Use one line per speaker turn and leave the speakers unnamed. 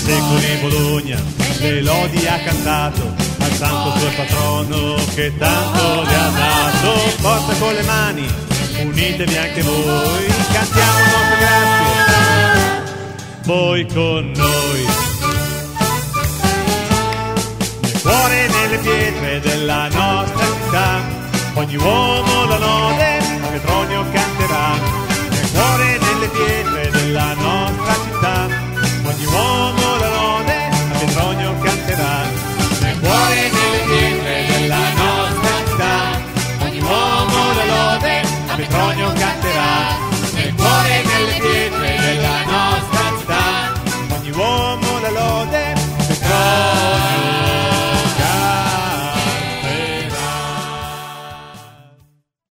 secoli Bologna le lodi ha cantato al santo suo patrono che tanto le ha dato. Forza con le mani, unitevi anche voi, cantiamo nostre grazie, voi con noi. Nel cuore e nelle pietre della nostra città, ogni uomo la lode a Petronio canterà. Nel cuore e nelle pietre della nostra